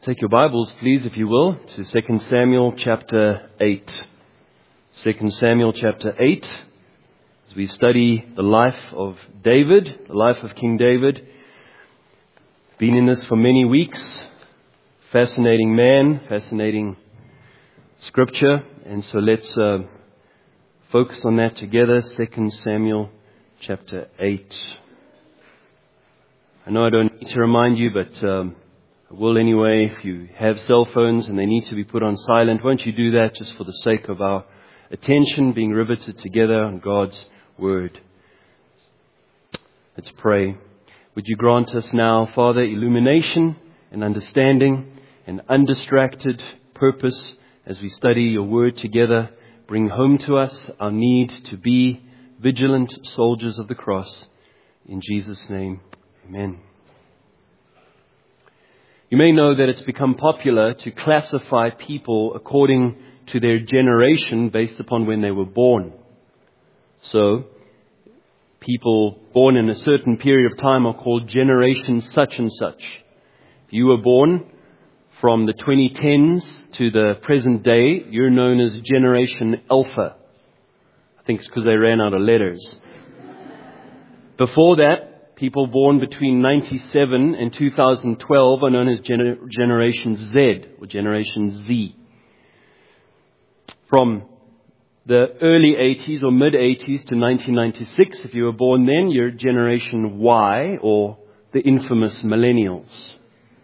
Take your Bibles, please, if you will, to 2 Samuel chapter 8. 2 Samuel chapter 8, as we study the life of David, the life of King David. Been in this for many weeks. Fascinating man, fascinating scripture. And so let's focus on that together. 2 Samuel chapter 8. I know I don't need to remind you, but I will anyway. If you have cell phones and they need to be put on silent, won't you do that just for the sake of our attention being riveted together on God's Word? Let's pray. Would you grant us now, Father, illumination and understanding and undistracted purpose as we study your Word together. Bring home to us our need to be vigilant soldiers of the cross. In Jesus' name, amen. You may know that it's become popular to classify people according to their generation based upon when they were born. So, people born in a certain period of time are called generation such and such. If you were born from the 2010s to the present day, you're known as Generation Alpha. I think it's because they ran out of letters. Before that, people born between 97 and 2012 are known as Generation Z or Generation Z. From the early 80s or mid-80s to 1996, if you were born then, you're Generation Y or the infamous Millennials.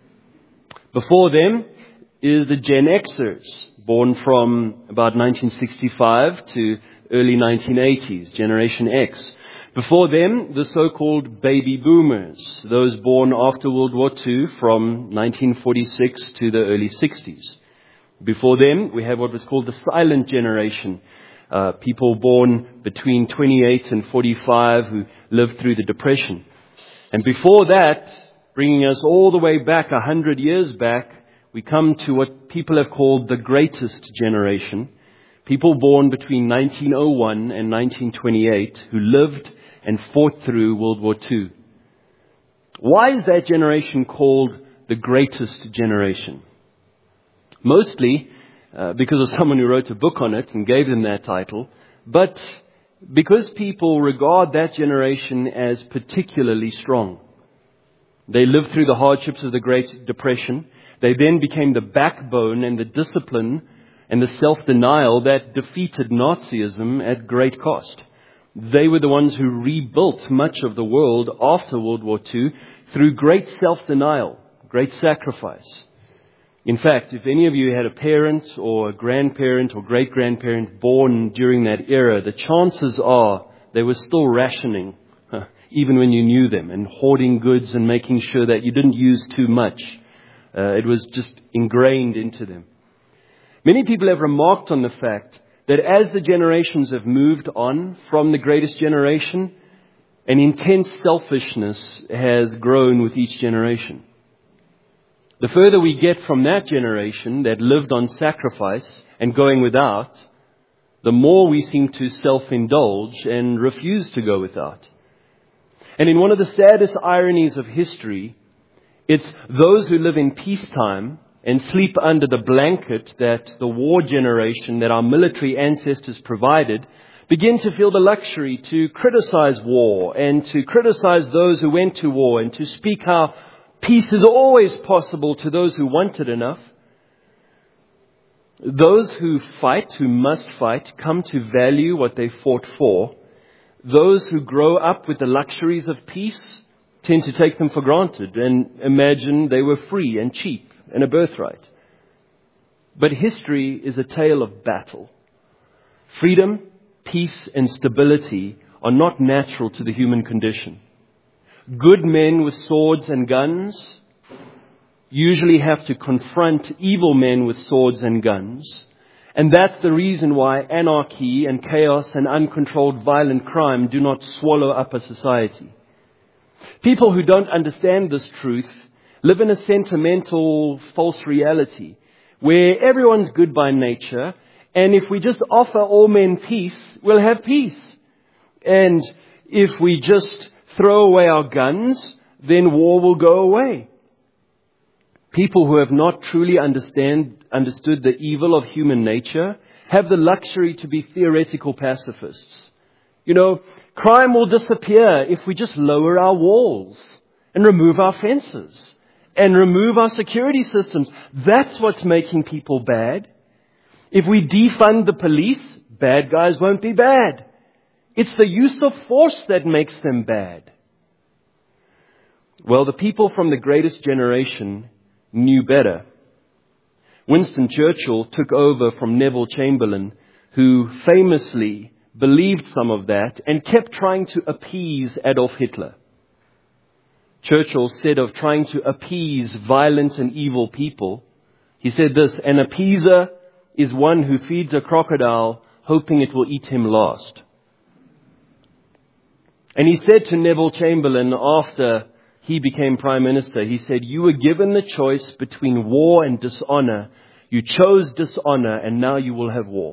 Before them is the Gen Xers, born from about 1965 to early 1980s, Generation X. Before them, the so-called baby boomers, those born after World War II from 1946 to the early 60s. Before them, we have what was called the silent generation, people born between 28 and 45 who lived through the Depression. And before that, bringing us all the way back 100 years back, we come to what people have called the greatest generation. People born between 1901 and 1928 who lived and fought through World War II. Why is that generation called the greatest generation? Mostly because of someone who wrote a book on it and gave them that title, but because people regard that generation as particularly strong. They lived through the hardships of the Great Depression. They then became the backbone and the discipline and the self-denial that defeated Nazism at great cost. They were the ones who rebuilt much of the world after World War II through great self-denial, great sacrifice. In fact, if any of you had a parent or a grandparent or great-grandparent born during that era, the chances are they were still rationing, even when you knew them, and hoarding goods and making sure that you didn't use too much. It was just ingrained into them. Many people have remarked on the fact that as the generations have moved on from the greatest generation, an intense selfishness has grown with each generation. The further we get from that generation that lived on sacrifice and going without, the more we seem to self-indulge and refuse to go without. And in one of the saddest ironies of history, it's those who live in peacetime and sleep under the blanket that the war generation, that our military ancestors provided, begin to feel the luxury to criticize war and to criticize those who went to war and to speak how peace is always possible to those who want it enough. Those who fight, who must fight, come to value what they fought for. Those who grow up with the luxuries of peace tend to take them for granted and imagine they were free and cheap and a birthright. But history is a tale of battle. Freedom, peace, and stability are not natural to the human condition. Good men with swords and guns usually have to confront evil men with swords and guns. And that's the reason why anarchy and chaos and uncontrolled violent crime do not swallow up a society. People who don't understand this truth live in a sentimental, false reality where everyone's good by nature, and if we just offer all men peace, we'll have peace. And if we just throw away our guns, then war will go away. People who have not truly understood the evil of human nature have the luxury to be theoretical pacifists. You know, crime will disappear if we just lower our walls and remove our fences and remove our security systems. That's what's making people bad. If we defund the police, bad guys won't be bad. It's the use of force that makes them bad. Well, the people from the greatest generation knew better. Winston Churchill took over from Neville Chamberlain, who famously believed some of that and kept trying to appease Adolf Hitler. Churchill said of trying to appease violent and evil people, he said this: "An appeaser is one who feeds a crocodile hoping it will eat him last." And he said to Neville Chamberlain after he became Prime Minister, he said, "You were given the choice between war and dishonor. You chose dishonor, and now you will have war."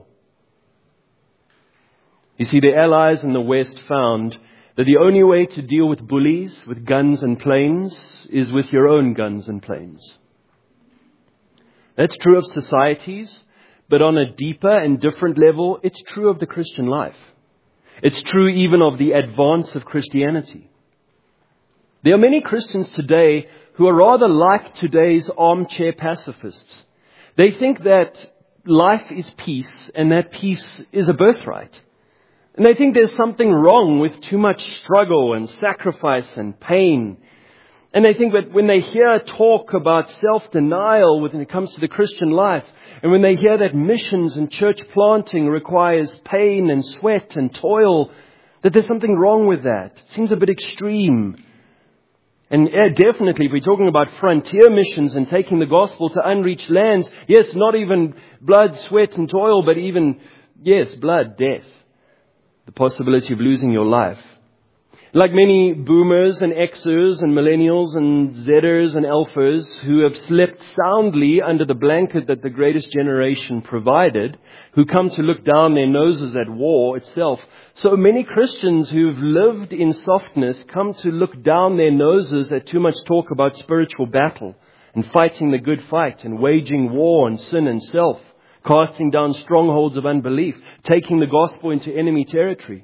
You see, the Allies in the West found that the only way to deal with bullies, with guns and planes, is with your own guns and planes. That's true of societies, but on a deeper and different level, it's true of the Christian life. It's true even of the advance of Christianity. There are many Christians today who are rather like today's armchair pacifists. They think that life is peace and that peace is a birthright. And they think there's something wrong with too much struggle and sacrifice and pain. And they think that when they hear talk about self-denial when it comes to the Christian life, and when they hear that missions and church planting requires pain and sweat and toil, that there's something wrong with that. It seems a bit extreme. And definitely, if we're talking about frontier missions and taking the gospel to unreached lands, yes, not even blood, sweat and toil, but even, yes, blood, death. The possibility of losing your life. Like many boomers and Xers and millennials and Zers and Alphas who have slept soundly under the blanket that the greatest generation provided, who come to look down their noses at war itself, so many Christians who've lived in softness come to look down their noses at too much talk about spiritual battle and fighting the good fight and waging war on sin and self, casting down strongholds of unbelief, taking the gospel into enemy territory.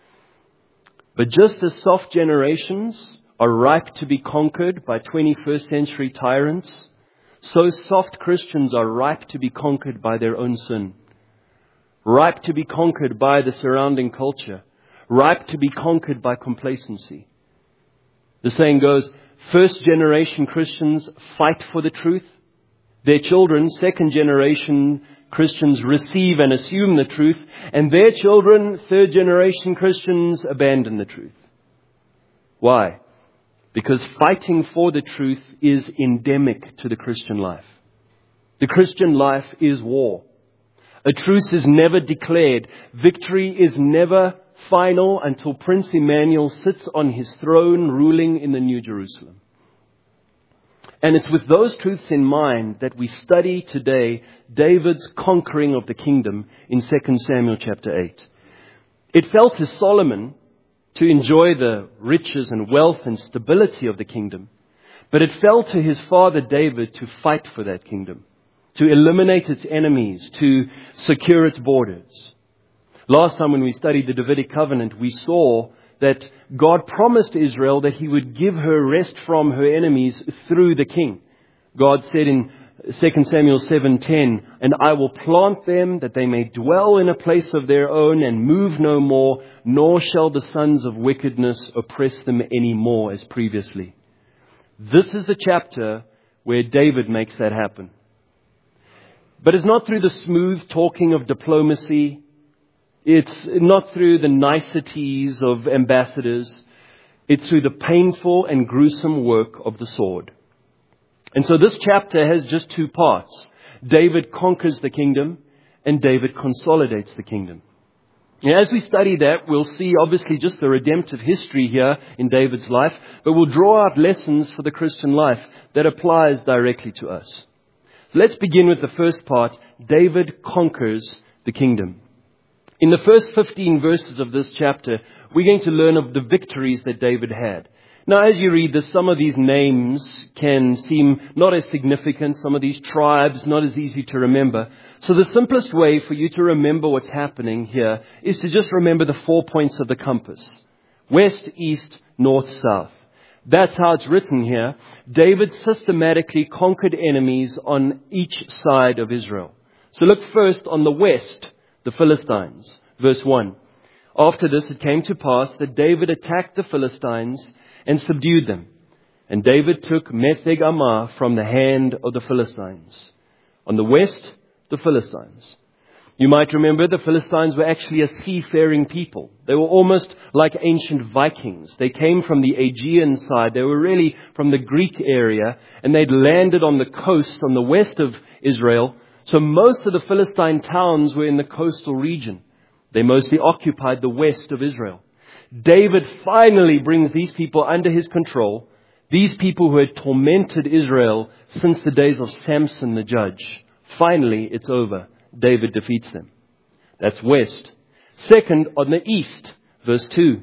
But just as soft generations are ripe to be conquered by 21st century tyrants, so soft Christians are ripe to be conquered by their own sin, ripe to be conquered by the surrounding culture, ripe to be conquered by complacency. The saying goes, first generation Christians fight for the truth. Their children, second generation Christians, receive and assume the truth, and their children, third generation Christians, abandon the truth. Why? Because fighting for the truth is endemic to the Christian life. The Christian life is war. A truce is never declared. Victory is never final until Prince Emmanuel sits on his throne ruling in the New Jerusalem. And it's with those truths in mind that we study today David's conquering of the kingdom in 2 Samuel chapter 8. It fell to Solomon to enjoy the riches and wealth and stability of the kingdom, but it fell to his father David to fight for that kingdom, to eliminate its enemies, to secure its borders. Last time when we studied the Davidic covenant, we saw that God promised Israel that he would give her rest from her enemies through the king. God said in 2 Samuel 7:10, "And I will plant them that they may dwell in a place of their own and move no more, nor shall the sons of wickedness oppress them any more as previously." This is the chapter where David makes that happen. But it's not through the smooth talking of diplomacy. It's not through the niceties of ambassadors. It's through the painful and gruesome work of the sword. And so this chapter has just two parts. David conquers the kingdom and David consolidates the kingdom. And as we study that, we'll see obviously just the redemptive history here in David's life, but we'll draw out lessons for the Christian life that applies directly to us. Let's begin with the first part. David conquers the kingdom. In the first 15 verses of this chapter, we're going to learn of the victories that David had. Now, as you read this, some of these names can seem not as significant, some of these tribes not as easy to remember. So the simplest way for you to remember what's happening here is to just remember the 4 points of the compass. West, east, north, south. That's how it's written here. David systematically conquered enemies on each side of Israel. So look first on the west, the Philistines. Verse 1. After this it came to pass that David attacked the Philistines and subdued them. And David took Metheg Ammah from the hand of the Philistines. On the west, the Philistines. You might remember the Philistines were actually a seafaring people. They were almost like ancient Vikings. They came from the Aegean side. They were really from the Greek area, and they'd landed on the coast on the west of Israel. So most of the Philistine towns were in the coastal region. They mostly occupied the west of Israel. David finally brings these people under his control. These people who had tormented Israel since the days of Samson the judge. Finally, it's over. David defeats them. That's west. Second, on the east, verse 2.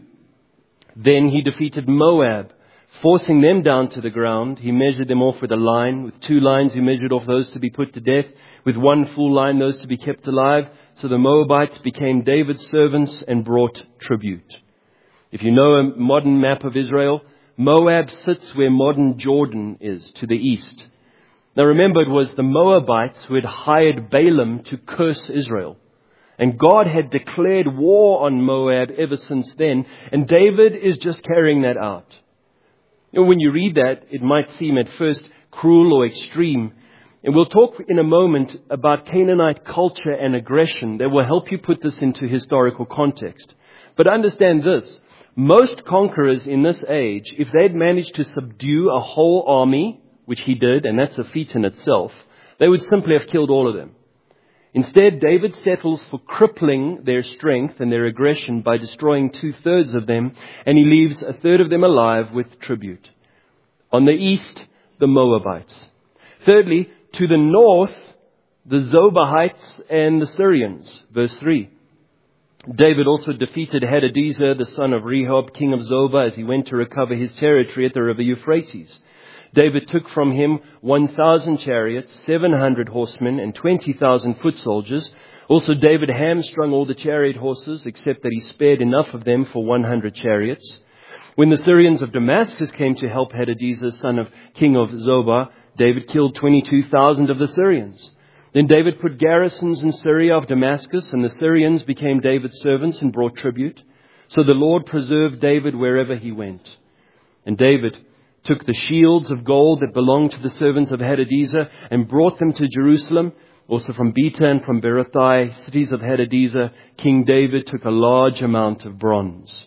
Then he defeated Moab, forcing them down to the ground. He measured them off with a line. With 2 lines, he measured off those to be put to death. With 1 full line, those to be kept alive. So the Moabites became David's servants and brought tribute. If you know a modern map of Israel, Moab sits where modern Jordan is, to the east. Now remember, it was the Moabites who had hired Balaam to curse Israel. And God had declared war on Moab ever since then. And David is just carrying that out. You know, when you read that, it might seem at first cruel or extreme. And we'll talk in a moment about Canaanite culture and aggression that will help you put this into historical context. But understand this. Most conquerors in this age, if they'd managed to subdue a whole army, which he did, and that's a feat in itself, they would simply have killed all of them. Instead, David settles for crippling their strength and their aggression by destroying 2/3 of them, and he leaves 1/3 of them alive with tribute. On the east, the Moabites. Thirdly, to the north, the Zobahites and the Syrians. Verse 3. David also defeated Hadadezer, the son of Rehob, king of Zobah, as he went to recover his territory at the river Euphrates. David took from him 1,000 chariots, 700 horsemen, and 20,000 foot soldiers. Also David hamstrung all the chariot horses, except that he spared enough of them for 100 chariots. When the Syrians of Damascus came to help Hadadezer, son of king of Zobah, David killed 22,000 of the Syrians. Then David put garrisons in Syria of Damascus, and the Syrians became David's servants and brought tribute. So the Lord preserved David wherever he went. And David took the shields of gold that belonged to the servants of Hadadezer and brought them to Jerusalem. Also from Beta and from Berothai, cities of Hadadezer, King David took a large amount of bronze.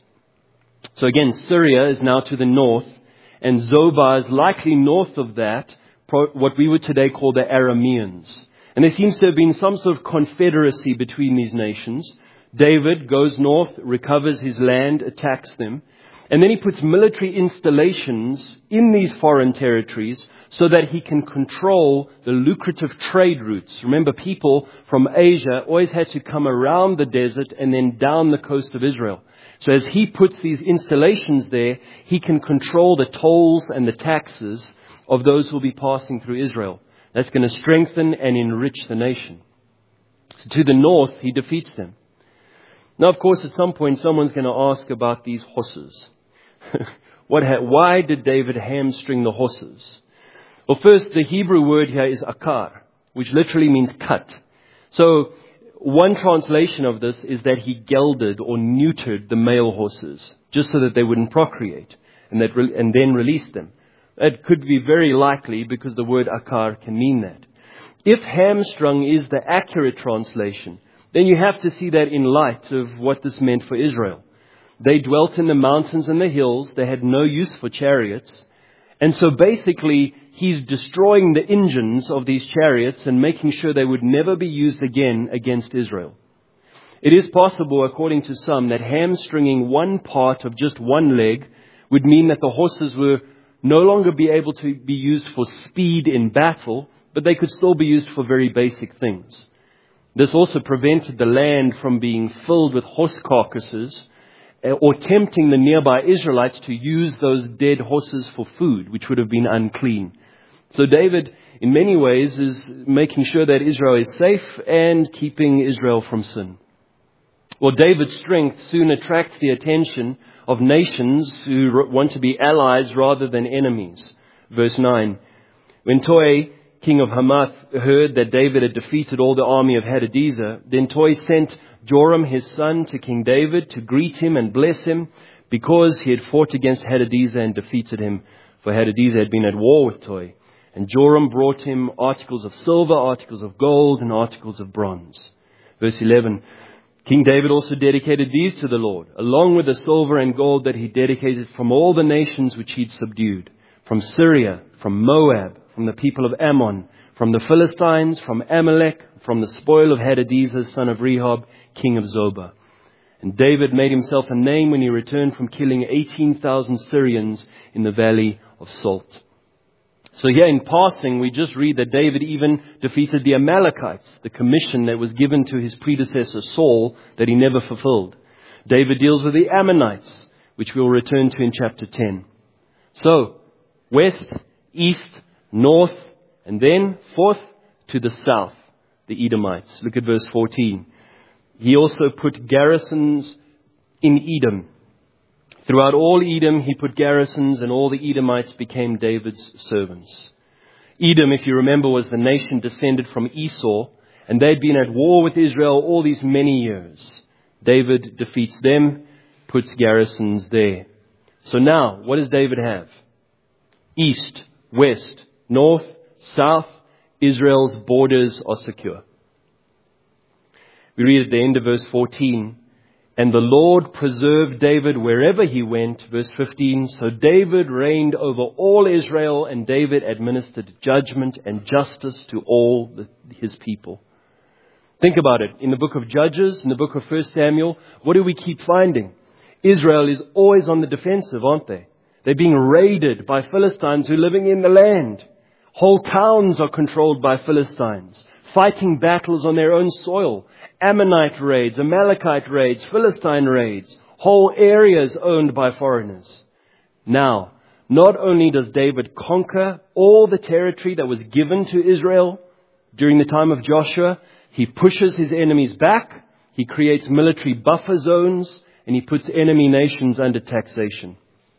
So again, Syria is now to the north, and Zobah is likely north of that, what we would today call the Arameans. And there seems to have been some sort of confederacy between these nations. David goes north, recovers his land, attacks them. And then he puts military installations in these foreign territories so that he can control the lucrative trade routes. Remember, people from Asia always had to come around the desert and then down the coast of Israel. So as he puts these installations there, he can control the tolls and the taxes of those who will be passing through Israel. That's going to strengthen and enrich the nation. So to the north, he defeats them. Now, of course, at some point, someone's going to ask about these horses. Why did David hamstring the horses? Well, first, the Hebrew word here is akar, which literally means cut. So one translation of this is that he gelded or neutered the male horses, just so that they wouldn't procreate, and then released them. That could be very likely because the word akar can mean that. If hamstrung is the accurate translation, then you have to see that in light of what this meant for Israel. They dwelt in the mountains and the hills. They had no use for chariots. And so basically, he's destroying the engines of these chariots and making sure they would never be used again against Israel. It is possible, according to some, that hamstringing one part of just one leg would mean that the horses were no longer be able to be used for speed in battle, but they could still be used for very basic things. This also prevented the land from being filled with horse carcasses or tempting the nearby Israelites to use those dead horses for food, which would have been unclean. So David, in many ways, is making sure that Israel is safe and keeping Israel from sin. Well, David's strength soon attracts the attention of nations who want to be allies rather than enemies. Verse 9, when Toi, king of Hamath, heard that David had defeated all the army of Hadadezer, then Toi sent Joram his son to King David to greet him and bless him, because he had fought against Hadadezer and defeated him, for Hadadezer had been at war with Toi. And Joram brought him articles of silver, articles of gold, and articles of bronze. Verse 11, King David also dedicated these to the Lord, along with the silver and gold that he dedicated from all the nations which he'd subdued, from Syria, from Moab, from the people of Ammon, from the Philistines, from Amalek, from the spoil of Hadadezer, son of Rehob, king of Zobah. And David made himself a name when he returned from killing 18,000 Syrians in the valley of Salt. So here in passing, we just read that David even defeated the Amalekites, the commission that was given to his predecessor Saul that he never fulfilled. David deals with the Ammonites, which we'll return to in chapter 10. So, west, east, north, and then fourth to the south, the Edomites. Look at verse 14. He also put garrisons in Edom. Throughout all Edom, he put garrisons, and all the Edomites became David's servants. Edom, if you remember, was the nation descended from Esau, and they'd been at war with Israel all these many years. David defeats them, puts garrisons there. So now, what does David have? East, west, north, south, Israel's borders are secure. We read at the end of verse 14, and the Lord preserved David wherever he went. Verse 15, so David reigned over all Israel, and David administered judgment and justice to all his people. Think about it. In the book of Judges, in the book of 1 Samuel, what do we keep finding? Israel is always on the defensive, aren't they? They're being raided by Philistines who are living in the land. Whole towns are controlled by Philistines, fighting battles on their own soil. Ammonite raids, Amalekite raids, Philistine raids, whole areas owned by foreigners. Now, not only does David conquer all the territory that was given to Israel during the time of Joshua, he pushes his enemies back, he creates military buffer zones, and he puts enemy nations under taxation.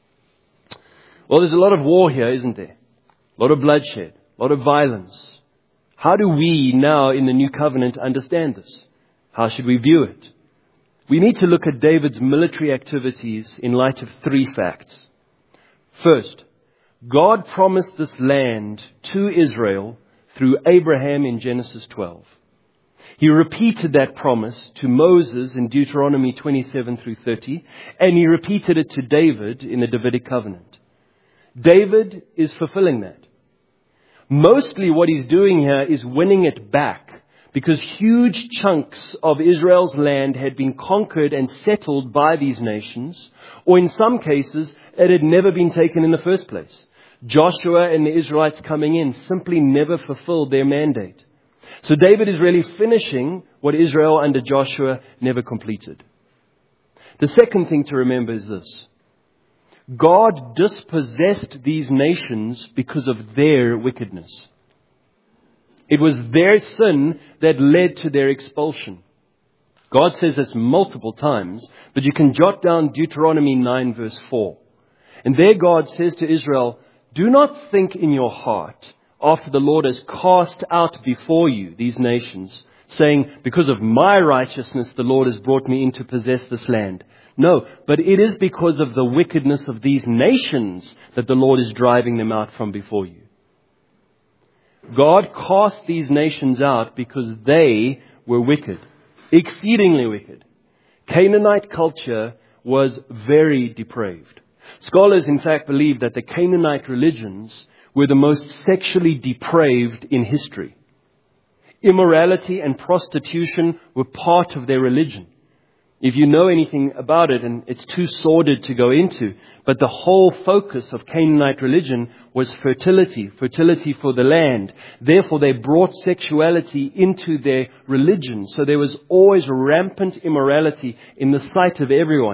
Well, there's a lot of war here, isn't there? A lot of bloodshed, a lot of violence. How do we now in the New Covenant understand this? How should we view it? We need to look at David's military activities in light of three facts. First, God promised this land to Israel through Abraham in Genesis 12. He repeated that promise to Moses in Deuteronomy 27 through 30, and he repeated it to David in the Davidic covenant. David is fulfilling that. Mostly what he's doing here is winning it back, because huge chunks of Israel's land had been conquered and settled by these nations, or in some cases, it had never been taken in the first place. Joshua and the Israelites coming in simply never fulfilled their mandate. So David is really finishing what Israel under Joshua never completed. The second thing to remember is this. God dispossessed these nations because of their wickedness. It was their sin that led to their expulsion. God says this multiple times, but you can jot down Deuteronomy 9 verse 4. And there God says to Israel, do not think in your heart, after the Lord has cast out before you these nations, saying, because of my righteousness the Lord has brought me in to possess this land. No, but it is because of the wickedness of these nations that the Lord is driving them out from before you. God cast these nations out because they were wicked, exceedingly wicked. Canaanite culture was very depraved. Scholars, in fact, believe that the Canaanite religions were the most sexually depraved in history. Immorality and prostitution were part of their religion. If you know anything about it, and it's too sordid to go into, but the whole focus of Canaanite religion was fertility for the land. Therefore, they brought sexuality into their religion. So there was always rampant immorality in the sight of everyone.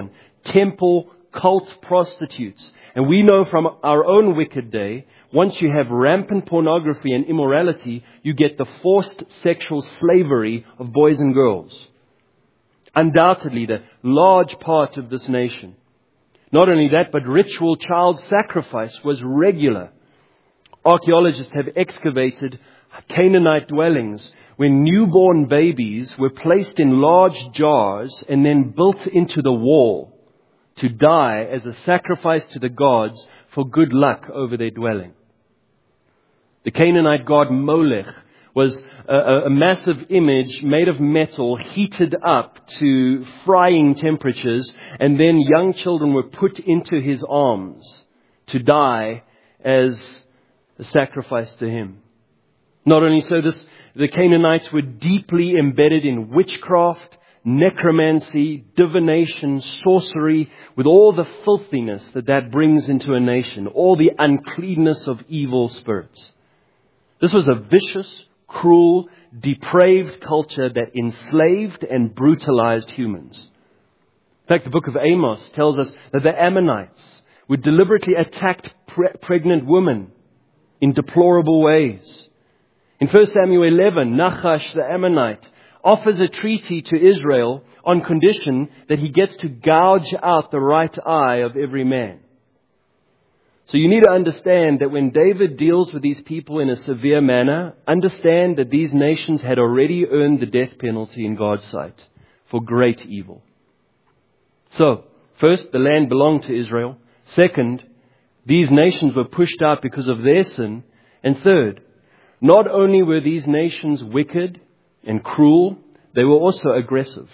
temple cult prostitutes. And we know from our own wicked day, once you have rampant pornography and immorality, you get the forced sexual slavery of boys and girls. Undoubtedly, the large part of this nation. Not only that, but ritual child sacrifice was regular. Archaeologists have excavated Canaanite dwellings where newborn babies were placed in large jars and then built into the wall to die as a sacrifice to the gods for good luck over their dwelling. The Canaanite god Molech was a massive image made of metal heated up to frying temperatures, and then young children were put into his arms to die as a sacrifice to him. Not only so, the Canaanites were deeply embedded in witchcraft, necromancy, divination, sorcery, with all the filthiness that brings into a nation, all the uncleanness of evil spirits. This was a vicious, cruel, depraved culture that enslaved and brutalized humans. In fact, the book of Amos tells us that the Ammonites would deliberately attack pregnant women in deplorable ways. In 1 Samuel 11, Nachash the Ammonite offers a treaty to Israel on condition that he gets to gouge out the right eye of every man. So you need to understand that when David deals with these people in a severe manner, understand that these nations had already earned the death penalty in God's sight for great evil. So, first, the land belonged to Israel. Second, these nations were pushed out because of their sin. And third, not only were these nations wicked and cruel, they were also aggressive.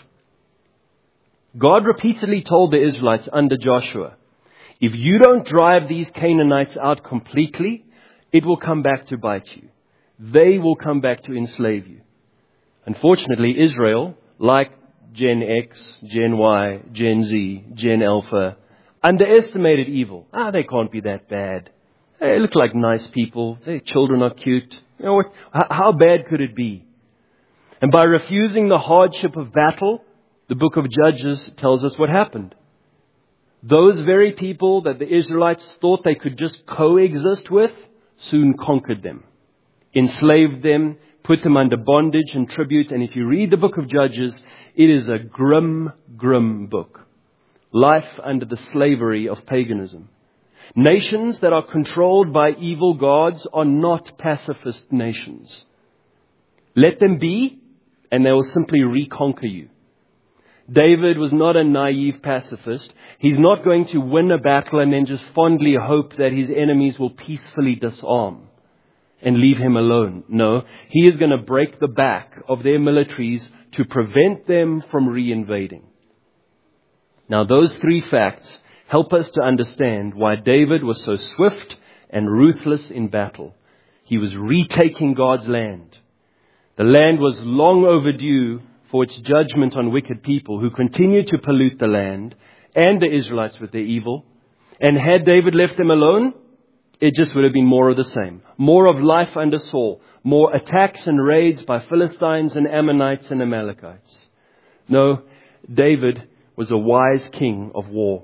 God repeatedly told the Israelites under Joshua, if you don't drive these Canaanites out completely, it will come back to bite you. They will come back to enslave you. Unfortunately, Israel, like Gen X, Gen Y, Gen Z, Gen Alpha, underestimated evil. They can't be that bad. They look like nice people. Their children are cute. You know what? How bad could it be? And by refusing the hardship of battle, the book of Judges tells us what happened. Those very people that the Israelites thought they could just coexist with soon conquered them, enslaved them, put them under bondage and tribute. And if you read the book of Judges, it is a grim, grim book. Life under the slavery of paganism. Nations that are controlled by evil gods are not pacifist nations. Let them be, and they will simply reconquer you. David was not a naive pacifist. He's not going to win a battle and then just fondly hope that his enemies will peacefully disarm and leave him alone. No, he is going to break the back of their militaries to prevent them from reinvading. Now, those three facts help us to understand why David was so swift and ruthless in battle. He was retaking God's land. The land was long overdue for its judgment on wicked people who continued to pollute the land and the Israelites with their evil. And had David left them alone, it just would have been more of the same. More of life under Saul. More attacks and raids by Philistines and Ammonites and Amalekites. No, David was a wise king of war.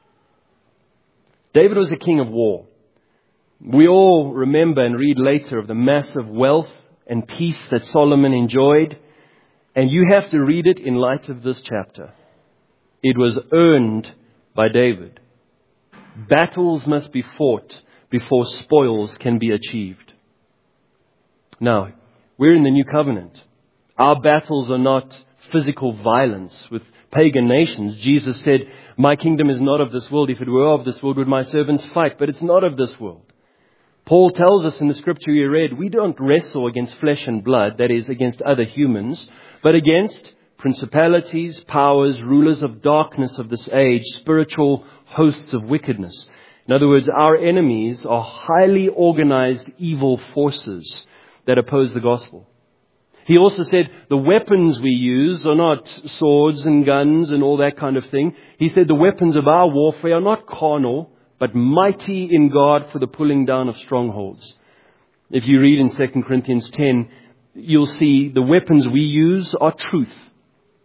David was a king of war. We all remember and read later of the massive wealth and peace that Solomon enjoyed. And you have to read it in light of this chapter. It was earned by David. Battles must be fought before spoils can be achieved. Now, we're in the New Covenant. Our battles are not physical violence with pagan nations. Jesus said, my kingdom is not of this world. If it were of this world, would my servants fight? But it's not of this world. Paul tells us in the scripture we read, we don't wrestle against flesh and blood, that is, against other humans, but against principalities, powers, rulers of darkness of this age, spiritual hosts of wickedness. In other words, our enemies are highly organized evil forces that oppose the gospel. He also said the weapons we use are not swords and guns and all that kind of thing. He said the weapons of our warfare are not carnal, but mighty in God for the pulling down of strongholds. If you read in 2 Corinthians 10, you'll see the weapons we use are truth.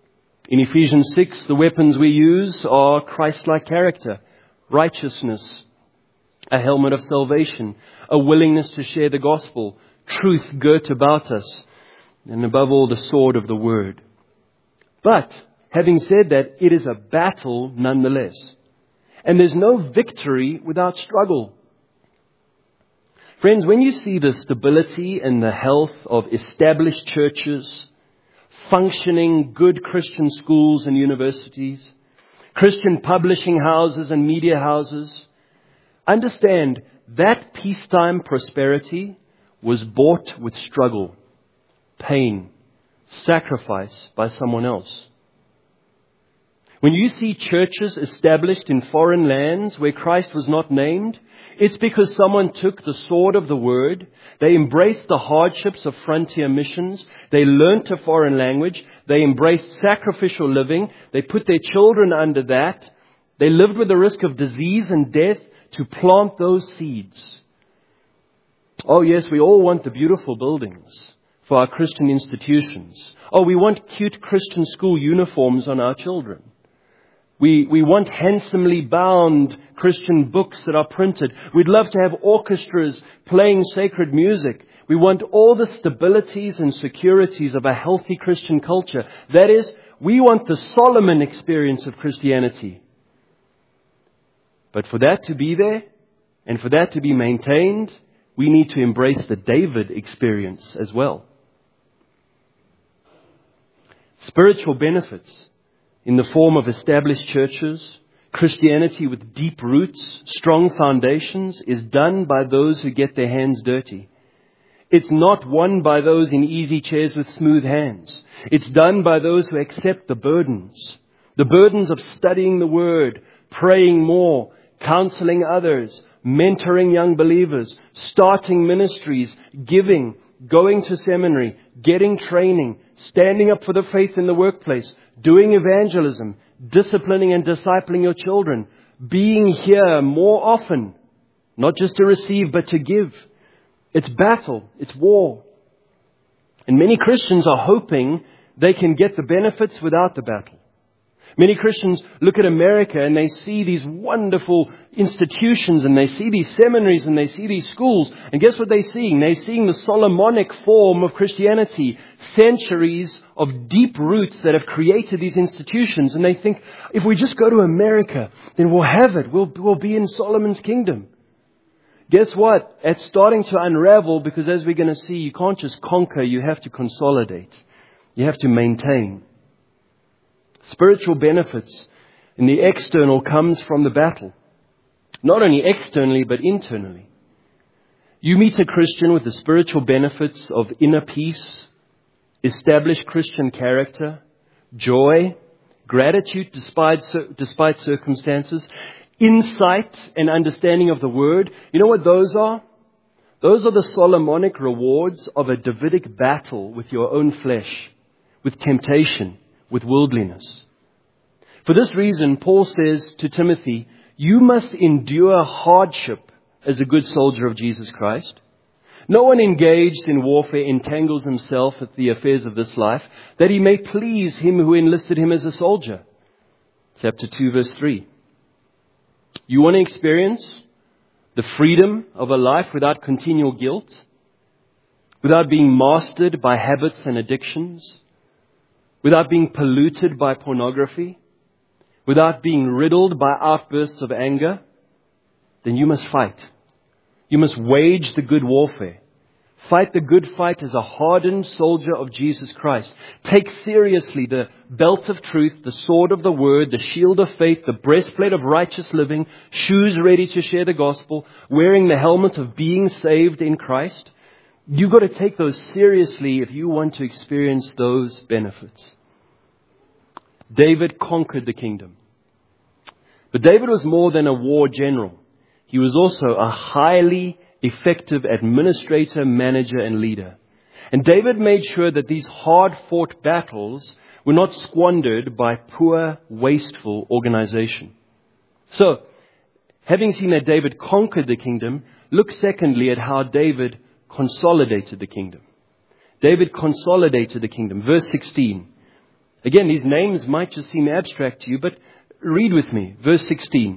In Ephesians 6, the weapons we use are Christ-like character, righteousness, a helmet of salvation, a willingness to share the gospel, truth girt about us, and above all, the sword of the word. But, having said that, it is a battle nonetheless. And there's no victory without struggle. Friends, when you see the stability and the health of established churches, functioning good Christian schools and universities, Christian publishing houses and media houses, understand that peacetime prosperity was bought with struggle, pain, sacrifice by someone else. When you see churches established in foreign lands where Christ was not named, it's because someone took the sword of the word, they embraced the hardships of frontier missions, they learnt a foreign language, they embraced sacrificial living, they put their children under that, they lived with the risk of disease and death to plant those seeds. Oh yes, we all want the beautiful buildings for our Christian institutions. Oh, we want cute Christian school uniforms on our children. We want handsomely bound Christian books that are printed. We'd love to have orchestras playing sacred music. We want all the stabilities and securities of a healthy Christian culture. That is, we want the Solomon experience of Christianity. But for that to be there, and for that to be maintained, we need to embrace the David experience as well. Spiritual benefits in the form of established churches, Christianity with deep roots, strong foundations, is done by those who get their hands dirty. It's not won by those in easy chairs with smooth hands. It's done by those who accept the burdens of studying the Word, praying more, counseling others, mentoring young believers, starting ministries, giving, going to seminary, getting training, standing up for the faith in the workplace, doing evangelism, disciplining and discipling your children, being here more often, not just to receive but to give. It's battle, it's war. And many Christians are hoping they can get the benefits without the battle. Many Christians look at America and they see these wonderful institutions and they see these seminaries and they see these schools. And guess what they're seeing? They're seeing the Solomonic form of Christianity. Centuries of deep roots that have created these institutions. And they think, if we just go to America, then we'll have it. We'll be in Solomon's kingdom. Guess what? It's starting to unravel because as we're going to see, you can't just conquer. You have to consolidate. You have to maintain. Spiritual benefits in the external comes from the battle. Not only externally, but internally. You meet a Christian with the spiritual benefits of inner peace, established Christian character, joy, gratitude despite circumstances, insight and understanding of the Word. You know what those are? Those are the Solomonic rewards of a Davidic battle with your own flesh, with temptation, with worldliness. For this reason, Paul says to Timothy, you must endure hardship as a good soldier of Jesus Christ. No one engaged in warfare entangles himself with the affairs of this life, that he may please him who enlisted him as a soldier. Chapter 2, verse 3. You want to experience the freedom of a life without continual guilt, without being mastered by habits and addictions, without being polluted by pornography, without being riddled by outbursts of anger, then you must fight. You must wage the good warfare. Fight the good fight as a hardened soldier of Jesus Christ. Take seriously the belt of truth, the sword of the word, the shield of faith, the breastplate of righteous living, shoes ready to share the gospel, wearing the helmet of being saved in Christ. You've got to take those seriously if you want to experience those benefits. David conquered the kingdom. But David was more than a war general. He was also a highly effective administrator, manager, and leader. And David made sure that these hard-fought battles were not squandered by poor, wasteful organization. So, having seen that David conquered the kingdom, look secondly at how David consolidated the kingdom. David consolidated the kingdom. Verse 16. Again, these names might just seem abstract to you, but read with me. Verse 16.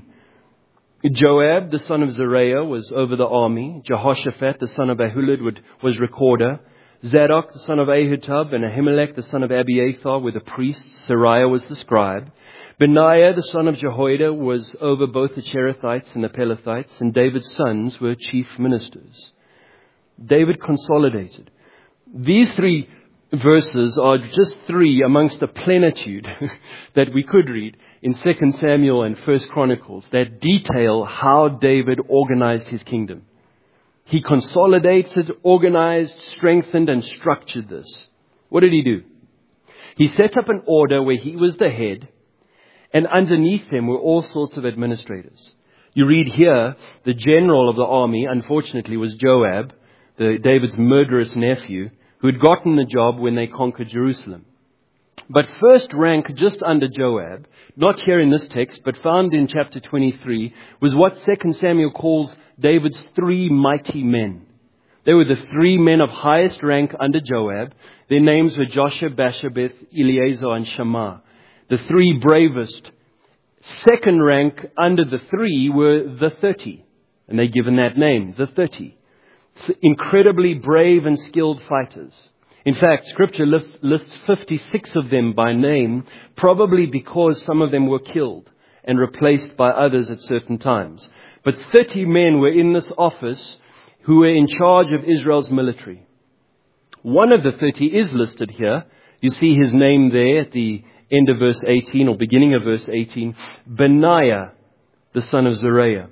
Joab, the son of Zeruiah, was over the army. Jehoshaphat, the son of Ahilud, was recorder. Zadok, the son of Ahitub, and Ahimelech, the son of Abiathar, were the priests. Seraiah was the scribe. Benaiah, the son of Jehoiada, was over both the Cherethites and the Pelethites, and David's sons were chief ministers. David consolidated. These three verses are just three amongst a plenitude that we could read in 2 Samuel and 1 Chronicles that detail how David organized his kingdom. He consolidated, organized, strengthened, and structured this. What did he do? He set up an order where he was the head, and underneath him were all sorts of administrators. You read here, the general of the army, unfortunately, was Joab, David's murderous nephew, who had gotten the job when they conquered Jerusalem. But first rank just under Joab, not here in this text, but found in chapter 23, was what 2 Samuel calls David's three mighty men. They were the three men of highest rank under Joab. Their names were Joshua, Bashabeth, Eleazar, and Shammah. The three bravest. Second rank under the three were the 30, and they're given that name, the 30. Incredibly brave and skilled fighters. In fact, Scripture lists 56 of them by name, probably because some of them were killed and replaced by others at certain times. But 30 men were in this office who were in charge of Israel's military. One of the 30 is listed here. You see his name there at the end of verse 18 or beginning of verse 18. Benaiah, the son of Zeruiah.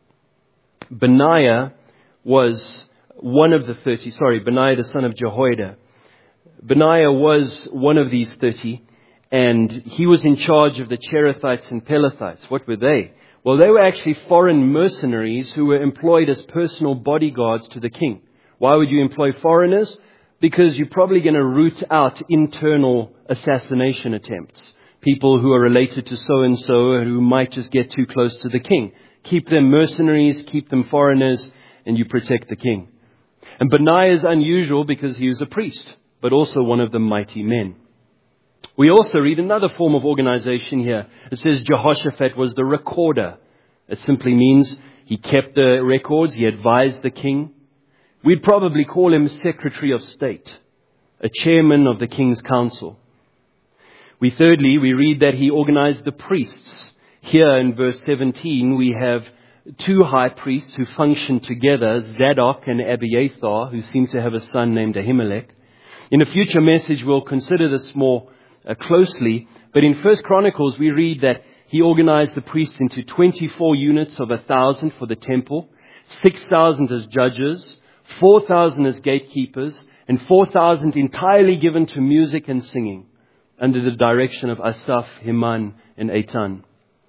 Benaiah was one of the 30. Benaiah, the son of Jehoiada. Benaiah was one of these 30, and he was in charge of the Cherethites and Pelethites. What were they? Well, they were actually foreign mercenaries who were employed as personal bodyguards to the king. Why would you employ foreigners? Because you're probably going to root out internal assassination attempts. People who are related to so-and-so who might just get too close to the king. Keep them mercenaries, keep them foreigners, and you protect the king. And Benaiah is unusual because he was a priest, but also one of the mighty men. We also read another form of organization here. It says Jehoshaphat was the recorder. It simply means he kept the records, he advised the king. We'd probably call him Secretary of State, a chairman of the king's council. Thirdly, we read that he organized the priests. Here in verse 17, we have two high priests who function together, Zadok and Abiathar, who seem to have a son named Ahimelech. In a future message, we'll consider this more closely. But in 1 Chronicles, we read that he organized the priests into 24 units of 1,000 for the temple, 6,000 as judges, 4,000 as gatekeepers, and 4,000 entirely given to music and singing under the direction of Asaph, Heman, and Etan.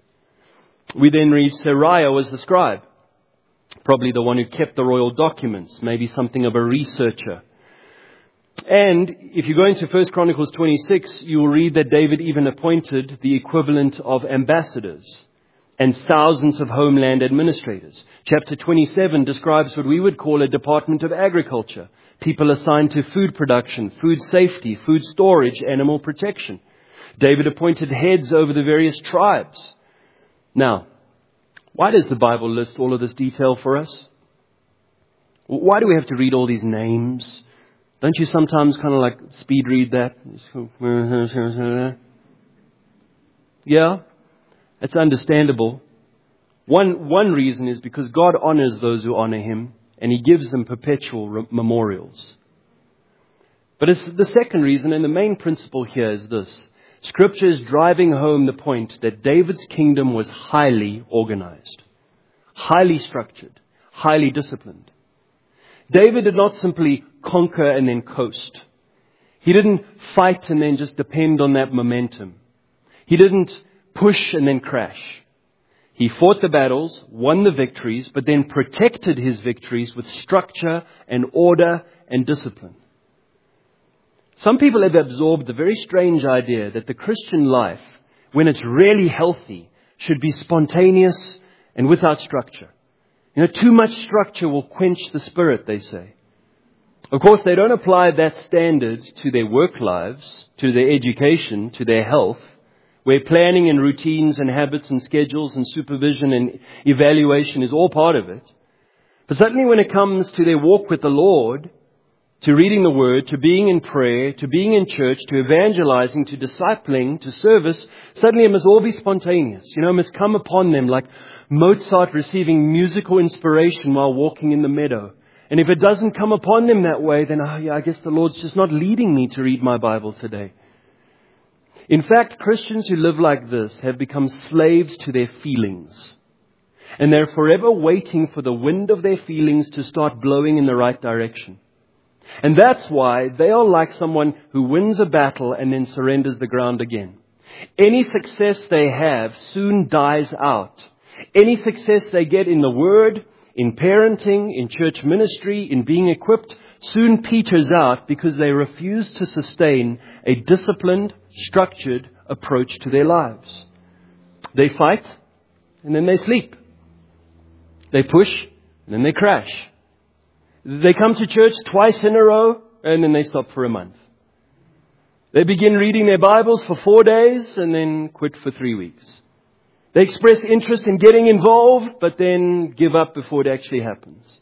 We then read Seraiah was the scribe, probably the one who kept the royal documents, maybe something of a researcher. And if you go into 1 Chronicles 26, you will read that David even appointed the equivalent of ambassadors and thousands of homeland administrators. Chapter 27 describes what we would call a department of agriculture. People assigned to food production, food safety, food storage, animal protection. David appointed heads over the various tribes. Now, why does the Bible list all of this detail for us? Why do we have to read all these names? Don't you sometimes kind of like speed read that? Yeah, it's understandable. One reason is because God honors those who honor Him, and He gives them perpetual memorials. But it's the second reason, and the main principle here is this. Scripture is driving home the point that David's kingdom was highly organized, highly structured, highly disciplined. David did not simply conquer and then coast. He didn't fight and then just depend on that momentum. He didn't push and then crash. He fought the battles, won the victories, but then protected his victories with structure and order and discipline. Some people have absorbed the very strange idea that the Christian life, when it's really healthy, should be spontaneous and without structure. Too much structure will quench the spirit, they say. Of course, they don't apply that standard to their work lives, to their education, to their health, where planning and routines and habits and schedules and supervision and evaluation is all part of it. But certainly when it comes to their walk with the Lord, to reading the Word, to being in prayer, to being in church, to evangelizing, to discipling, to service, suddenly it must all be spontaneous. It must come upon them like Mozart receiving musical inspiration while walking in the meadow. And if it doesn't come upon them that way, then I guess the Lord's just not leading me to read my Bible today. In fact, Christians who live like this have become slaves to their feelings. And they're forever waiting for the wind of their feelings to start blowing in the right direction. And that's why they are like someone who wins a battle and then surrenders the ground again. Any success they have soon dies out. Any success they get in the Word, in parenting, in church ministry, in being equipped, soon peters out because they refuse to sustain a disciplined, structured approach to their lives. They fight and then they sleep. They push and then they crash. They come to church twice in a row and then they stop for a month. They begin reading their Bibles for 4 days and then quit for 3 weeks. They express interest in getting involved, but then give up before it actually happens.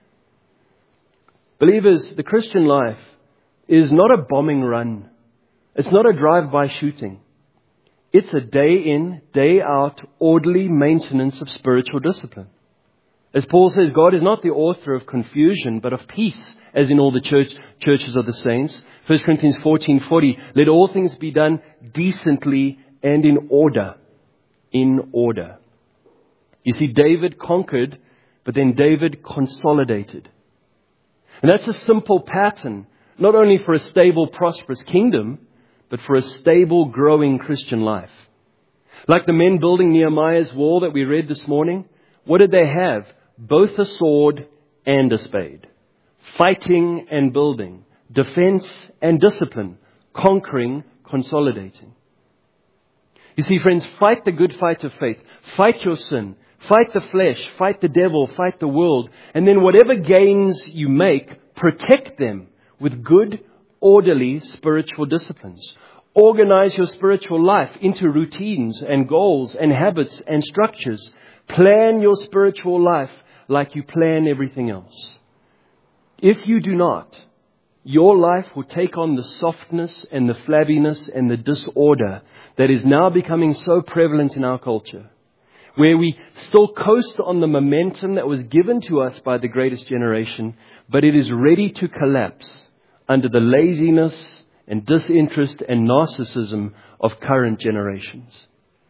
Believers, the Christian life is not a bombing run. It's not a drive-by shooting. It's a day in, day out, orderly maintenance of spiritual discipline. As Paul says, God is not the author of confusion, but of peace, as in all the churches of the saints. 1 Corinthians 14:40, let all things be done decently and in order. In order. You see, David conquered, but then David consolidated. And that's a simple pattern, not only for a stable, prosperous kingdom, but for a stable, growing Christian life. Like the men building Nehemiah's wall that we read this morning, what did they have? Both a sword and a spade. Fighting and building. Defense and discipline. Conquering, consolidating. You see, friends, fight the good fight of faith. Fight your sin. Fight the flesh. Fight the devil. Fight the world. And then whatever gains you make, protect them with good, orderly spiritual disciplines. Organize your spiritual life into routines and goals and habits and structures. Plan your spiritual life like you plan everything else. If you do not, your life will take on the softness and the flabbiness and the disorder that is now becoming so prevalent in our culture, where we still coast on the momentum that was given to us by the greatest generation, but it is ready to collapse under the laziness and disinterest and narcissism of current generations.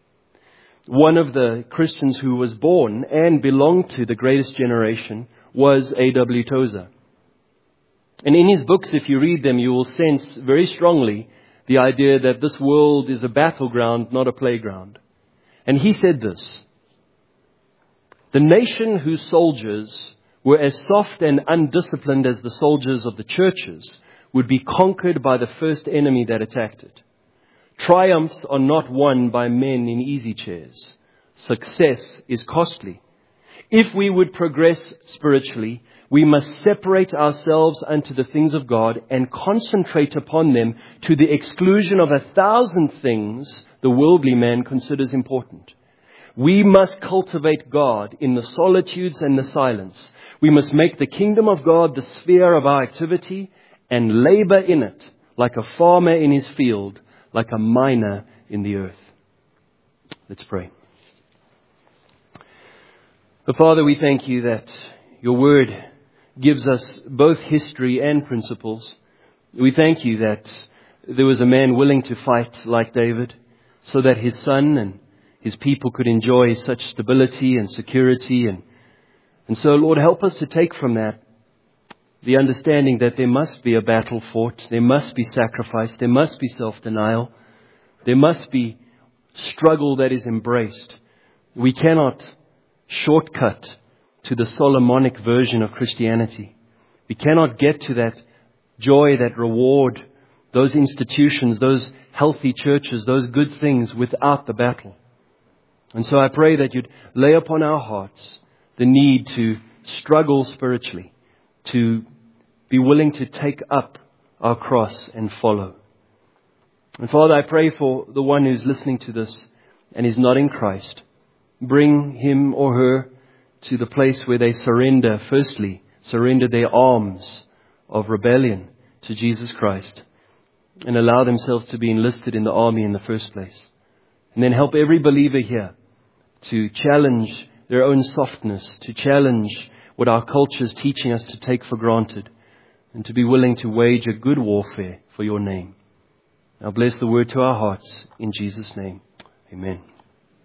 One of the Christians who was born and belonged to the greatest generation was A.W. Tozer. And in his books, if you read them, you will sense very strongly the idea that this world is a battleground, not a playground. And he said this: the nation whose soldiers were as soft and undisciplined as the soldiers of the churches would be conquered by the first enemy that attacked it. Triumphs are not won by men in easy chairs. Success is costly. If we would progress spiritually, we must separate ourselves unto the things of God and concentrate upon them to the exclusion of 1,000 things the worldly man considers important. We must cultivate God in the solitudes and the silence. We must make the kingdom of God the sphere of our activity and labor in it like a farmer in his field, like a miner in the earth. Let's pray. But Father, we thank you that your word gives us both history and principles. We thank you that there was a man willing to fight like David so that his son and his people could enjoy such stability and security. And so, Lord, help us to take from that the understanding that there must be a battle fought, there must be sacrifice, there must be self-denial, there must be struggle that is embraced. We cannot shortcut to the Solomonic version of Christianity. We cannot get to that joy, that reward, those institutions, those healthy churches, those good things without the battle. And so I pray that you'd lay upon our hearts the need to struggle spiritually, to be willing to take up our cross and follow. And Father, I pray for the one who's listening to this and is not in Christ. Bring him or her to the place where they surrender their arms of rebellion to Jesus Christ and allow themselves to be enlisted in the army in the first place. And then help every believer here to challenge their own softness, to challenge what our culture is teaching us to take for granted, and to be willing to wage a good warfare for your name. Now bless the word to our hearts in Jesus' name. Amen.